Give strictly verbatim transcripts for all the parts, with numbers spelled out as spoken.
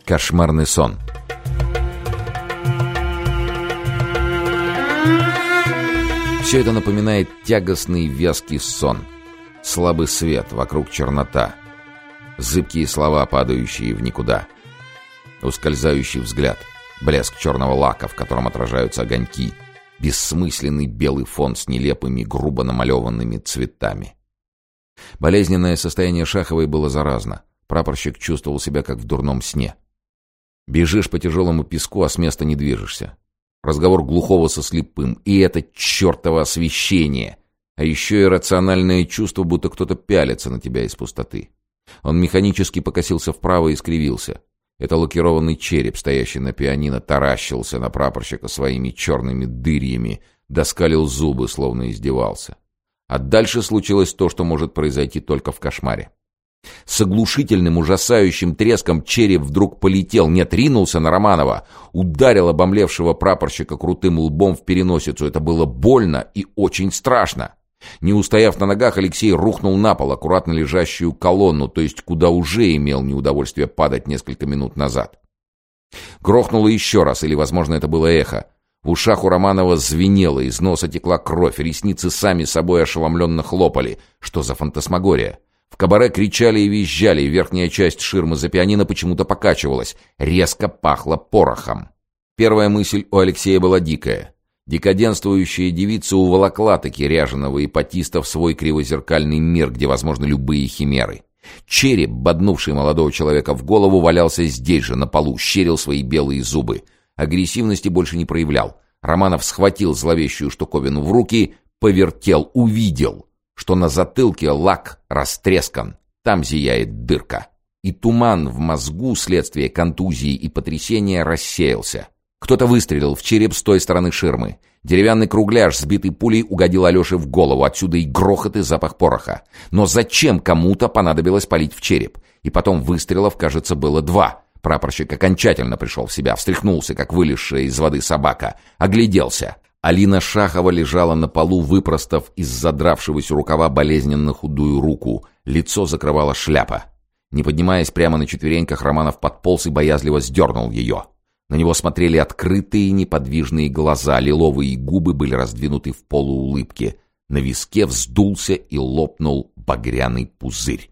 Кошмарный сон. Все это напоминает тягостный вязкий сон. Слабый свет, вокруг чернота. Зыбкие слова, падающие в никуда. Ускользающий взгляд. Блеск черного лака, в котором отражаются огоньки. Бессмысленный белый фон с нелепыми, грубо намалеванными цветами. Болезненное состояние Шаховой было заразно. Прапорщик чувствовал себя как в дурном сне. Бежишь по тяжелому песку, а с места не движешься. Разговор глухого со слепым. И это чертово освещение. А еще и рациональное чувство, будто кто-то пялится на тебя из пустоты. Он механически покосился вправо и скривился. Это лакированный череп, стоящий на пианино, таращился на прапорщика своими черными дырьями, доскалил зубы, словно издевался. А дальше случилось то, что может произойти только в кошмаре. С оглушительным, ужасающим треском череп вдруг полетел, нет, ринулся на Романова, ударил обомлевшего прапорщика крутым лбом в переносицу. Это было больно и очень страшно. Не устояв на ногах, Алексей рухнул на пол, аккуратно лежащую колонну, то есть куда уже имел неудовольствие падать несколько минут назад. Грохнуло еще раз, или, возможно, это было эхо. В ушах у Романова звенело, из носа текла кровь, ресницы сами собой ошеломленно хлопали. Что за фантасмагория? В кабаре кричали и визжали, и верхняя часть ширмы за пианино почему-то покачивалась. Резко пахло порохом. Первая мысль у Алексея была дикая. Декаденствующая девица уволокла таки ряженого ипатиста в свой кривозеркальный мир, где возможны любые химеры. Череп, боднувший молодого человека в голову, валялся здесь же, на полу, щерил свои белые зубы. Агрессивности больше не проявлял. Романов схватил зловещую штуковину в руки, повертел, увидел, что на затылке лак растрескан, там зияет дырка. И туман в мозгу вследствие контузии и потрясения рассеялся. Кто-то выстрелил в череп с той стороны ширмы. Деревянный кругляш, сбитый пулей, угодил Алёше в голову, отсюда и грохот, и запах пороха. Но зачем кому-то понадобилось палить в череп? И потом выстрелов, кажется, было два. Прапорщик окончательно пришел в себя, встряхнулся, как вылезшая из воды собака, огляделся. Алина Шахова лежала на полу, выпростав из задравшегося рукава болезненно худую руку. Лицо закрывала шляпа. Не поднимаясь прямо на четвереньках, Романов подполз и боязливо сдернул ее. На него смотрели открытые неподвижные глаза, лиловые губы были раздвинуты в полуулыбке. На виске вздулся и лопнул багряный пузырь.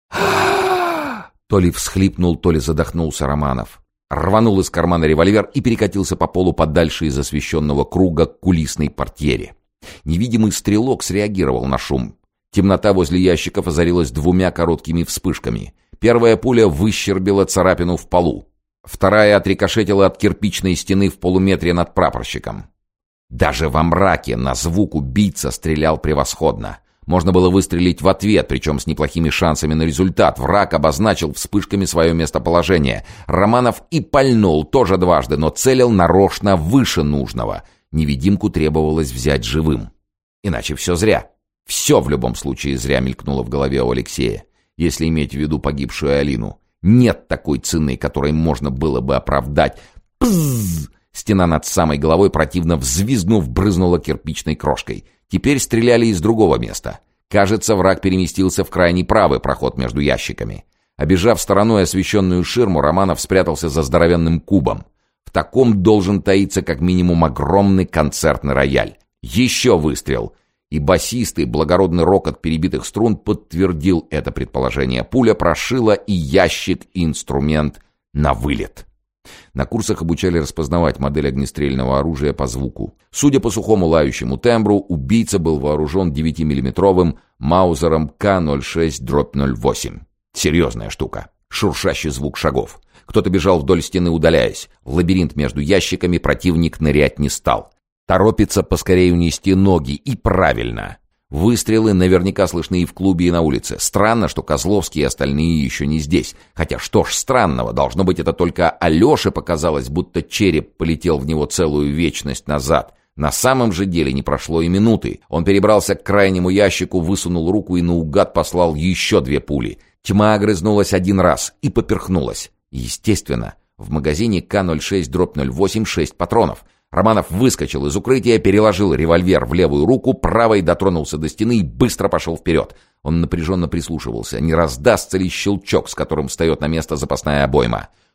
То ли всхлипнул, то ли задохнулся Романов. Рванул из кармана револьвер и перекатился по полу подальше из освещенного круга к кулисной портьере. Невидимый стрелок среагировал на шум. Темнота возле ящиков озарилась двумя короткими вспышками. Первая пуля выщербила царапину в полу. Вторая отрикошетила от кирпичной стены в полуметре над прапорщиком. Даже во мраке на звук убийца стрелял превосходно. Можно было выстрелить в ответ, причем с неплохими шансами на результат. Враг обозначил вспышками свое местоположение. Романов и пальнул тоже дважды, но целил нарочно выше нужного. Невидимку требовалось взять живым. Иначе все зря. Все в любом случае зря мелькнуло в голове у Алексея, если иметь в виду погибшую Алину. Нет такой цены, которой можно было бы оправдать. Пззз! Стена над самой головой, противно взвизгнув, брызнула кирпичной крошкой. Теперь стреляли из другого места. Кажется, враг переместился в крайний правый проход между ящиками. Обежав стороной освещенную ширму, Романов спрятался за здоровенным кубом. В таком должен таиться как минимум огромный концертный рояль. Еще выстрел. И басистый благородный рокот перебитых струн подтвердил это предположение. Пуля прошила и ящик, и инструмент на вылет. На курсах обучали распознавать модель огнестрельного оружия по звуку. Судя по сухому лающему тембру, убийца был вооружен девятимиллиметровым Маузером К ноль шесть ноль восемь. Серьезная штука. Шуршащий звук шагов. Кто-то бежал вдоль стены, удаляясь. В лабиринт между ящиками противник нырять не стал. Торопится поскорее унести ноги, и правильно. Выстрелы наверняка слышны и в клубе, и на улице. Странно, что Козловский и остальные еще не здесь. Хотя что ж странного, должно быть, это только Алёше показалось, будто череп полетел в него целую вечность назад. На самом же деле не прошло и минуты. Он перебрался к крайнему ящику, высунул руку и наугад послал еще две пули. Тьма огрызнулась один раз и поперхнулась. Естественно, в магазине К ноль шесть ноль восемь шесть патронов. Романов выскочил из укрытия, переложил револьвер в левую руку, правой дотронулся до стены и быстро пошел вперед. Он напряженно прислушивался, не раздастся ли щелчок, с которым встает на место запасная обойма.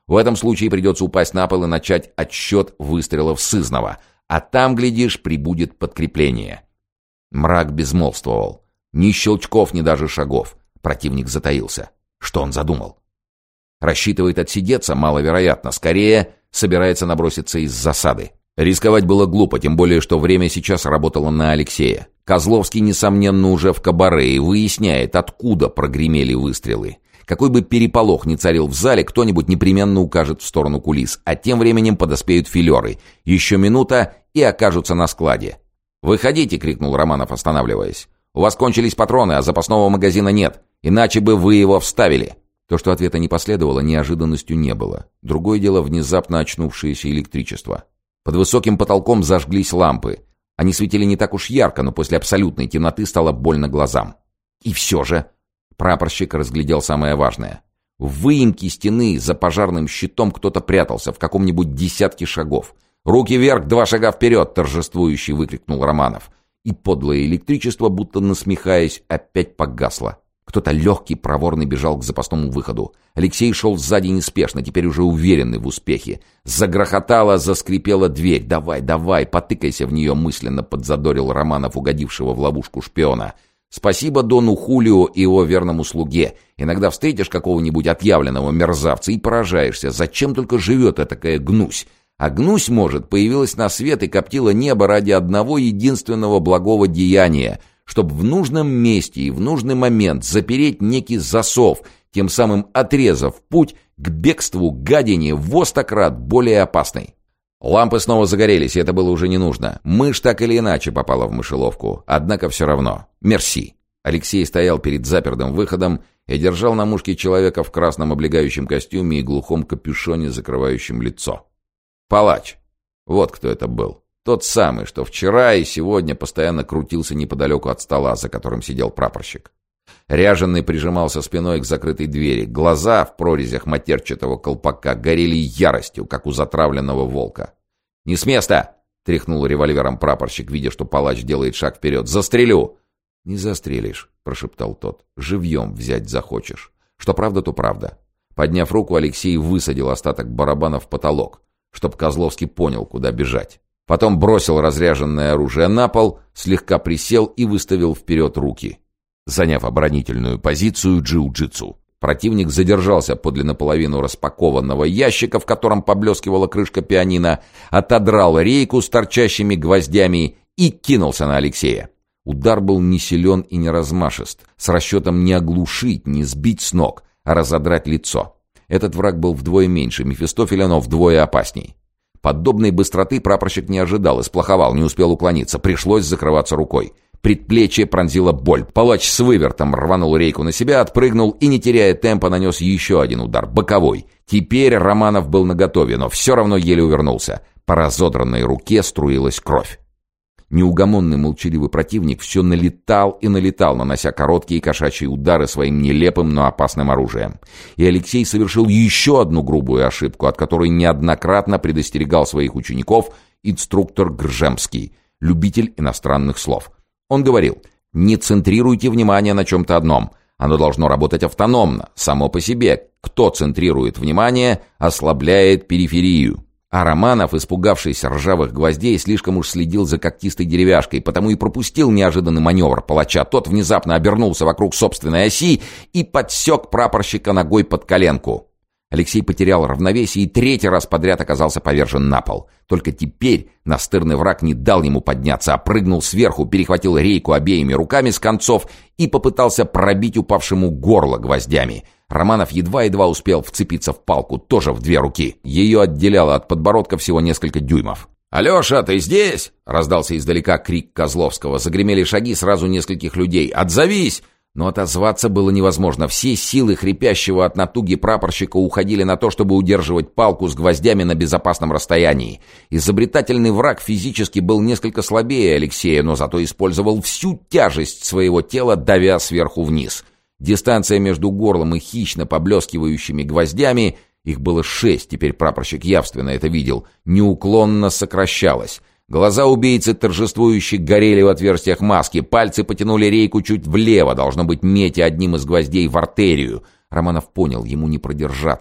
В этом случае придется упасть на пол и начать отсчет выстрелов сызнова, а там, глядишь, прибудет подкрепление. Мрак безмолвствовал. Ни щелчков, ни даже шагов. Противник затаился. Что он задумал? Рассчитывает отсидеться? Маловероятно. Скорее, собирается наброситься из засады. Рисковать было глупо, тем более, что время сейчас работало на Алексея. Козловский, несомненно, уже в кабаре и выясняет, откуда прогремели выстрелы. Какой бы переполох ни царил в зале, кто-нибудь непременно укажет в сторону кулис, а тем временем подоспеют филеры. Еще минута и окажутся на складе. «Выходите!» — крикнул Романов, останавливаясь. «У вас кончились патроны, а запасного магазина нет, иначе бы вы его вставили!» То, что ответа не последовало, неожиданностью не было. Другое дело — внезапно очнувшееся электричество. Под высоким потолком зажглись лампы. Они светили не так уж ярко, но после абсолютной темноты стало больно глазам. И все же прапорщик разглядел самое важное. В выемке стены за пожарным щитом кто-то прятался в каком-нибудь десятке шагов. «Руки вверх, два шага вперед!» — торжествующе выкрикнул Романов. И подлое электричество, будто насмехаясь, опять погасло. Кто-то легкий, проворный бежал к запасному выходу. Алексей шел сзади неспешно, теперь уже уверенный в успехе. Загрохотала, заскрипела дверь. «Давай, давай, потыкайся в нее», — мысленно подзадорил Романов, угодившего в ловушку шпиона. «Спасибо Дону Хулио и его верному слуге. Иногда встретишь какого-нибудь отъявленного мерзавца и поражаешься, зачем только живет этакая гнусь. А гнусь, может, появилась на свет и коптила небо ради одного единственного благого деяния — чтобы в нужном месте и в нужный момент запереть некий засов, тем самым отрезав путь к бегству гадине во сто крат более опасной». Лампы снова загорелись, и это было уже не нужно. Мышь так или иначе попала в мышеловку. Однако все равно. Мерси. Алексей стоял перед запертым выходом и держал на мушке человека в красном облегающем костюме и глухом капюшоне, закрывающем лицо. Палач. Вот кто это был. Тот самый, что вчера и сегодня постоянно крутился неподалеку от стола, за которым сидел прапорщик. Ряженый прижимался спиной к закрытой двери. Глаза в прорезях матерчатого колпака горели яростью, как у затравленного волка. «Не с места!» — тряхнул револьвером прапорщик, видя, что палач делает шаг вперед. «Застрелю!» «Не застрелишь», — прошептал тот. «Живьем взять захочешь. Что правда, то правда». Подняв руку, Алексей высадил остаток барабана в потолок, чтоб Козловский понял, куда бежать. Потом бросил разряженное оружие на пол, слегка присел и выставил вперед руки, заняв оборонительную позицию джиу-джитсу. Противник задержался подле наполовину распакованного ящика, в котором поблескивала крышка пианино, отодрал рейку с торчащими гвоздями и кинулся на Алексея. Удар был не силен и не размашист, с расчетом не оглушить, не сбить с ног, а разодрать лицо. Этот враг был вдвое меньше Мефистофеля, но вдвое опасней. Подобной быстроты прапорщик не ожидал и сплоховал, не успел уклониться. Пришлось закрываться рукой. Предплечье пронзила боль. Палач с вывертом рванул рейку на себя, отпрыгнул и, не теряя темпа, нанес еще один удар, боковой. Теперь Романов был наготове, но все равно еле увернулся. По разодранной руке струилась кровь. Неугомонный молчаливый противник все налетал и налетал, нанося короткие кошачьи удары своим нелепым, но опасным оружием. И Алексей совершил еще одну грубую ошибку, от которой неоднократно предостерегал своих учеников инструктор Гржемский, любитель иностранных слов. Он говорил: «Не центрируйте внимание на чем-то одном. Оно должно работать автономно, само по себе. Кто центрирует внимание, ослабляет периферию». А Романов, испугавшись ржавых гвоздей, слишком уж следил за когтистой деревяшкой, потому и пропустил неожиданный маневр палача. Тот внезапно обернулся вокруг собственной оси и подсек прапорщика ногой под коленку. Алексей потерял равновесие и третий раз подряд оказался повержен на пол. Только теперь настырный враг не дал ему подняться, а прыгнул сверху, перехватил рейку обеими руками с концов и попытался пробить упавшему горло гвоздями. Романов едва-едва успел вцепиться в палку, тоже в две руки. Ее отделяло от подбородка всего несколько дюймов. «Алеша, ты здесь?» — раздался издалека крик Козловского. Загремели шаги сразу нескольких людей. «Отзовись!» Но отозваться было невозможно. Все силы хрипящего от натуги прапорщика уходили на то, чтобы удерживать палку с гвоздями на безопасном расстоянии. Изобретательный враг физически был несколько слабее Алексея, но зато использовал всю тяжесть своего тела, давя сверху вниз. Дистанция между горлом и хищно поблескивающими гвоздями, их было шесть, теперь прапорщик явственно это видел, неуклонно сокращалась. Глаза убийцы торжествующе горели в отверстиях маски, пальцы потянули рейку чуть влево, должно быть, метя одним из гвоздей в артерию. Романов понял, ему не продержаться.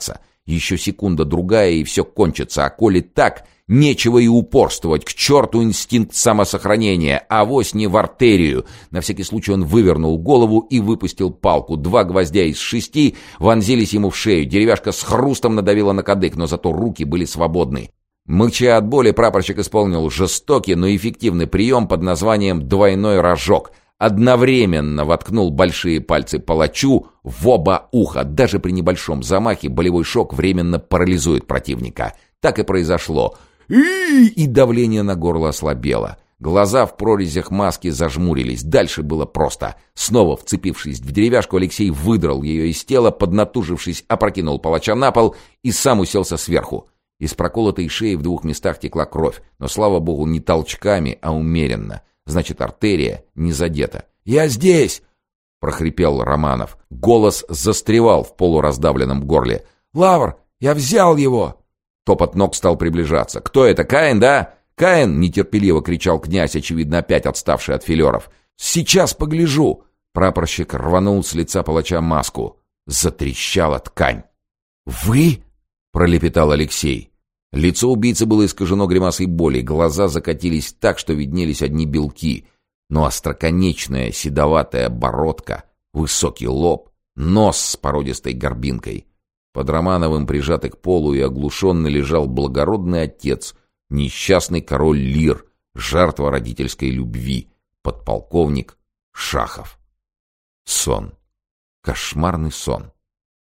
Еще секунда-другая, и все кончится. А коли так, нечего и упорствовать. К черту инстинкт самосохранения. Авось не в артерию. На всякий случай он вывернул голову и выпустил палку. Два гвоздя из шести вонзились ему в шею. Деревяшка с хрустом надавила на кадык, но зато руки были свободны. Мыча от боли, прапорщик исполнил жестокий, но эффективный прием под названием «двойной рожок». Одновременно воткнул большие пальцы палачу в оба уха. Даже при небольшом замахе болевой шок временно парализует противника. Так и произошло. И давление на горло ослабело. Глаза в прорезях маски зажмурились. Дальше было просто. Снова вцепившись в деревяшку, Алексей выдрал ее из тела, поднатужившись, опрокинул палача на пол и сам уселся сверху. Из проколотой шеи в двух местах текла кровь, но, слава богу, не толчками, а умеренно. Значит, артерия не задета. «Я здесь!» — прохрипел Романов. Голос застревал в полураздавленном горле. «Лавр, я взял его!» Топот ног стал приближаться. «Кто это, Каин, да?» «Каин!» — нетерпеливо кричал князь, очевидно, опять отставший от филеров. «Сейчас погляжу!» Прапорщик рванул с лица палача маску. Затрещала ткань. «Вы?» — пролепетал Алексей. Лицо убийцы было искажено гримасой боли, глаза закатились так, что виднелись одни белки, но остроконечная седоватая бородка, высокий лоб, нос с породистой горбинкой. Под Романовым, прижатый к полу и оглушенный, лежал благородный отец, несчастный король Лир, жертва родительской любви, подполковник Шахов. Сон. Кошмарный сон.